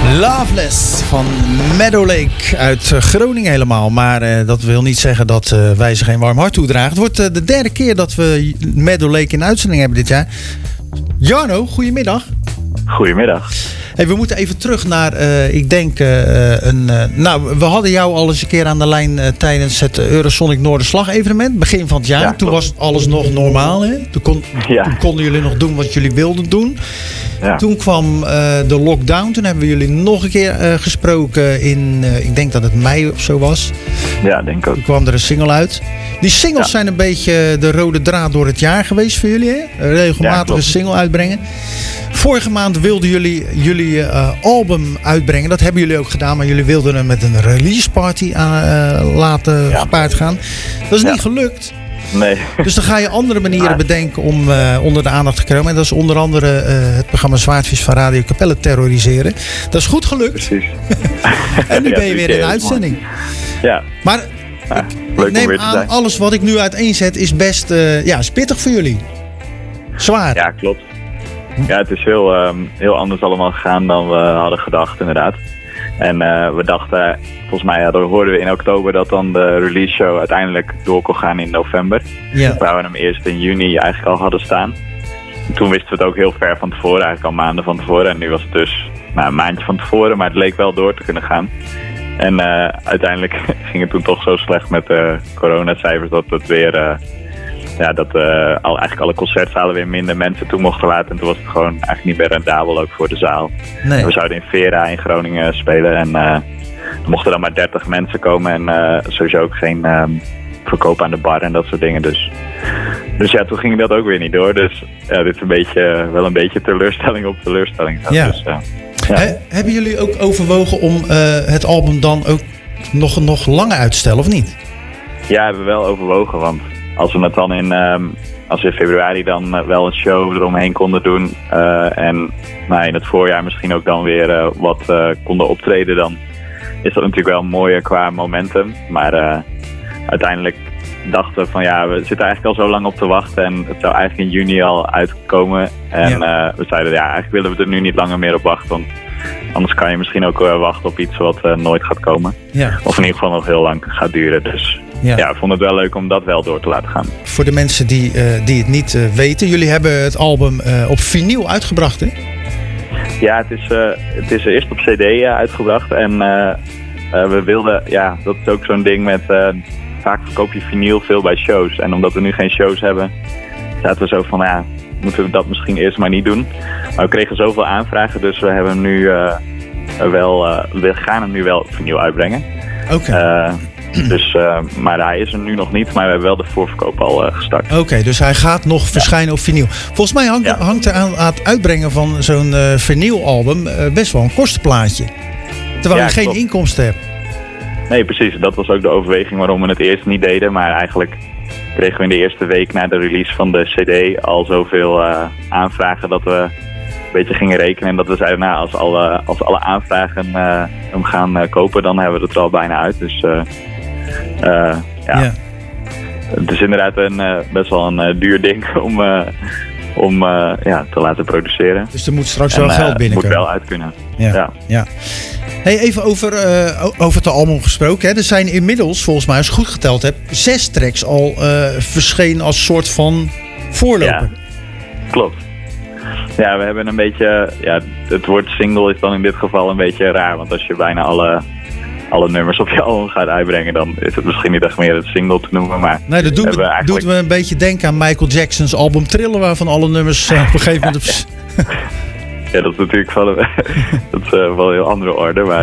Loveless van Meadow Lake uit Groningen helemaal. Maar dat wil niet zeggen dat wij ze geen warm hart toedragen. Het wordt de derde keer dat we Meadow Lake in uitzending hebben dit jaar. Jarno, goedemiddag. Goedemiddag. Hey, we moeten even terug naar, we hadden jou al eens een keer aan de lijn tijdens het Eurosonic Noorderslag evenement. Begin van het jaar. Ja, toen was alles nog normaal. Hè? Toen konden jullie nog doen wat jullie wilden doen. Ja. Toen kwam de lockdown. Toen hebben we jullie nog een keer gesproken in, ik denk dat het mei of zo was. Ja, denk ik ook. Toen kwam er een single uit. Die singles zijn een beetje de rode draad door het jaar geweest voor jullie. Hè? Regelmatig een single uitbrengen. Vorige maand wilden jullie album uitbrengen. Dat hebben jullie ook gedaan. Maar jullie wilden hem met een release party laten gepaard gaan. Dat is niet gelukt. Nee. Dus dan ga je andere manieren bedenken om onder de aandacht te komen. En dat is onder andere het programma Zwaardvis van Radio Capelle terroriseren. Dat is goed gelukt. Precies. En nu ben je weer in de uitzending. Ja. Maar ik neem aan, alles wat ik nu uiteenzet is best is pittig voor jullie. Zwaar. Ja, klopt. Ja, het is heel anders allemaal gegaan dan we hadden gedacht, inderdaad. En we dachten, volgens mij hoorden we in oktober dat dan de release show uiteindelijk door kon gaan in november. Ja. Waar we hem eerst in juni eigenlijk al hadden staan. En toen wisten we het ook heel ver van tevoren, eigenlijk al maanden van tevoren. En nu was het dus een maandje van tevoren, maar het leek wel door te kunnen gaan. En uiteindelijk ging het toen toch zo slecht met de coronacijfers dat het weer... eigenlijk alle concertzalen weer minder mensen toe mochten laten. En toen was het gewoon eigenlijk niet meer rendabel ook voor de zaal. Nee. We zouden in Vera in Groningen spelen. En er mochten dan maar 30 mensen komen. En sowieso ook geen verkoop aan de bar en dat soort dingen. Dus ja, toen ging dat ook weer niet door. Dus ja, dit is wel een beetje teleurstelling op teleurstelling. Ja. Dus, hebben jullie ook overwogen om het album dan ook nog langer uit te stellen of niet? Ja, hebben we wel overwogen. Want als we het dan als we in februari dan wel een show eromheen konden doen en in het voorjaar misschien ook dan weer wat konden optreden, dan is dat natuurlijk wel mooier qua momentum. Maar uiteindelijk dachten we van we zitten eigenlijk al zo lang op te wachten en het zou eigenlijk in juni al uitkomen. En we zeiden eigenlijk willen we er nu niet langer meer op wachten, want anders kan je misschien ook wachten op iets wat nooit gaat komen. Ja. Of in ieder geval nog heel lang gaat duren. Dus we vonden het wel leuk om dat wel door te laten gaan. Voor de mensen die het niet weten, jullie hebben het album op vinyl uitgebracht, hè? Ja, het is eerst op cd uitgebracht. En we wilden, dat is ook zo'n ding met... vaak verkoop je vinyl veel bij shows. En omdat we nu geen shows hebben, zaten we zo van... moeten we dat misschien eerst maar niet doen. Maar we kregen zoveel aanvragen, dus we hebben hem nu we gaan hem nu wel op vinyl uitbrengen. Oké. Maar hij is er nu nog niet, maar we hebben wel de voorverkoop al gestart. Oké, dus hij gaat nog verschijnen op vinyl. Volgens mij hangt er aan het uitbrengen van zo'n vinylalbum best wel een kostenplaatje. Terwijl je geen inkomsten hebt. Nee, precies. Dat was ook de overweging waarom we het eerst niet deden. Maar eigenlijk kregen we in de eerste week na de release van de cd al zoveel aanvragen dat we een beetje gingen rekenen. En dat we zeiden, als alle aanvragen hem gaan kopen, dan hebben we het er al bijna uit. Dus het is inderdaad best wel een duur ding om te laten produceren. Dus er moet straks wel geld binnenkomen. Het moet wel uit kunnen. Ja. Hey, even over het album gesproken. Hè. Er zijn inmiddels, volgens mij, als ik goed geteld heb, 6 tracks al verschenen als soort van voorloper. Ja, klopt. Ja, we hebben een beetje... het woord single is dan in dit geval een beetje raar. Want als je bijna alle nummers op je album gaat uitbrengen, dan is het misschien niet echt meer het single te noemen. Maar nee, dat doet me een beetje denken aan Michael Jackson's album Thriller, waarvan alle nummers op een gegeven moment... Ja, dat is natuurlijk wel een heel andere orde. Maar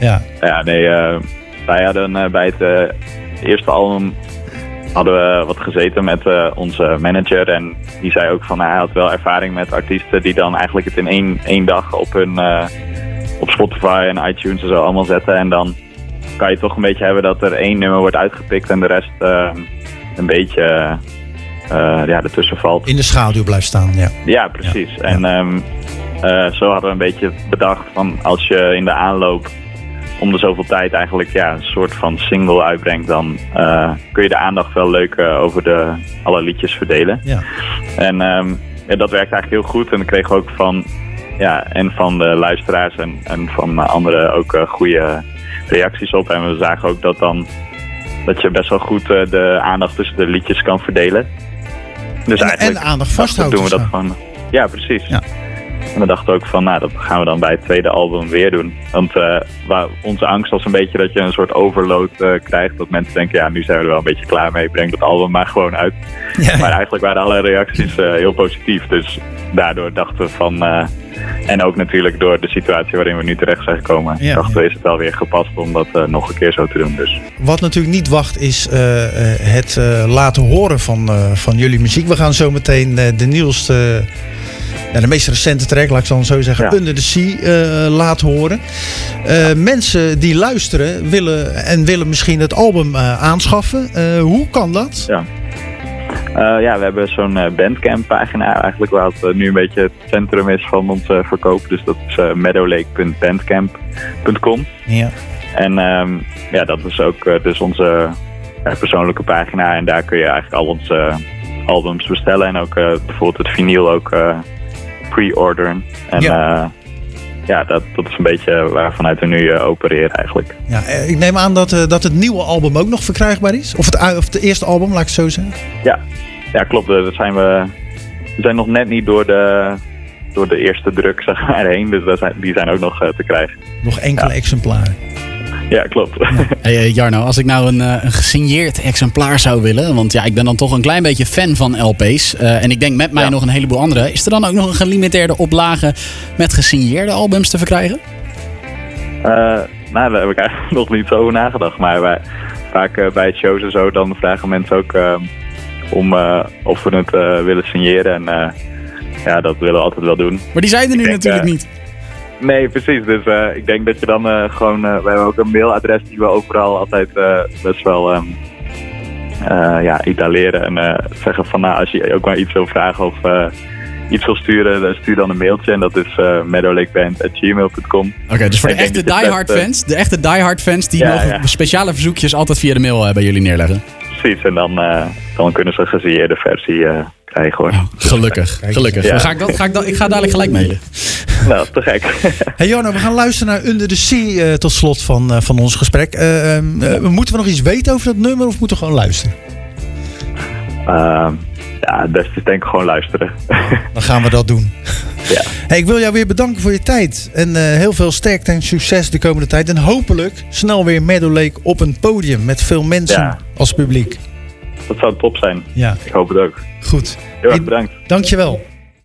wij hadden bij het eerste album hadden we wat gezeten met onze manager. En die zei ook van, hij had wel ervaring met artiesten die dan eigenlijk het in één dag op Spotify en iTunes en zo allemaal zetten. En dan kan je toch een beetje hebben dat er 1 nummer wordt uitgepikt en de rest een beetje ertussen valt. In de schaduw blijft staan, ja. Ja, precies. Ja. En zo hadden we een beetje bedacht van, als je in de aanloop om de zoveel tijd eigenlijk een soort van single uitbrengt, dan kun je de aandacht wel leuk over alle liedjes verdelen. Ja. En dat werkt eigenlijk heel goed. En dan kregen we ook van ja, en van de luisteraars en van anderen ook goede reacties op. En we zagen ook dat je best wel goed de aandacht tussen de liedjes kan verdelen. Dus en aandacht vasthouden. Doen we dat van. Ja, precies. Ja. En we dachten ook van, dat gaan we dan bij het tweede album weer doen. Want onze angst was een beetje dat je een soort overload krijgt. Dat mensen denken, ja, nu zijn we er wel een beetje klaar mee. Breng dat album maar gewoon uit. Ja. Maar eigenlijk waren alle reacties heel positief. Dus daardoor dachten we van... en ook natuurlijk door de situatie waarin we nu terecht zijn gekomen. Dachten we, is het wel weer gepast om dat nog een keer zo te doen. Dus. Wat natuurlijk niet wacht is het laten horen van jullie muziek. We gaan zo meteen de nieuwste... de meest recente track, laat ik dan zo zeggen, Under the Sea laten horen. Mensen die luisteren willen misschien het album aanschaffen. Hoe kan dat? Ja, we hebben zo'n Bandcamp pagina eigenlijk waar het nu een beetje het centrum is van onze verkoop. Dus dat is meadowlake.bandcamp.com. Ja. En dat is ook dus onze persoonlijke pagina. En daar kun je eigenlijk al onze albums bestellen. En ook bijvoorbeeld het vinyl ook pre-orderen. En dat is een beetje waarvanuit we nu opereren eigenlijk. Ja, ik neem aan dat het nieuwe album ook nog verkrijgbaar is? Of het eerste album, laat ik het zo zeggen? Ja, klopt. We zijn nog net niet door de eerste druk heen. Dus die zijn ook nog te krijgen. Nog enkele exemplaren. Ja, klopt. Hey Jarno, als ik nou een gesigneerd exemplaar zou willen... want ik ben dan toch een klein beetje fan van LP's... en ik denk met mij nog een heleboel andere... is er dan ook nog een gelimiteerde oplage met gesigneerde albums te verkrijgen? Daar heb ik eigenlijk nog niet zo over nagedacht. Maar vaak bij het shows en zo... dan vragen mensen ook om of we het willen signeren. En dat willen we altijd wel doen. Maar die zijn er nu natuurlijk niet. Nee, precies. Dus ik denk dat je dan gewoon... we hebben ook een mailadres die we overal altijd best wel italeren. En zeggen van, als je ook maar iets wil vragen of iets wil sturen, stuur dan een mailtje. En dat is meadowlakeband@gmail.com. Oké, dus voor de echte diehard fans, die mogen speciale verzoekjes altijd via de mail bij jullie neerleggen. Precies, en dan kunnen ze een gesigneerde versie krijgen hoor. Oh, gelukkig. Ja. Ik ga dadelijk gelijk mailen. Nou, te gek. Hey Jarno, we gaan luisteren naar Under the Sea tot slot van ons gesprek. Moeten we nog iets weten over dat nummer of moeten we gewoon luisteren? Het beste is denk ik gewoon luisteren. Dan gaan we dat doen. Ja. Hey, ik wil jou weer bedanken voor je tijd. En heel veel sterkte en succes de komende tijd. En hopelijk snel weer Meadow Lake op een podium met veel mensen als publiek. Dat zou top zijn. Ja. Ik hoop het ook. Goed. Heel erg bedankt. Dankjewel.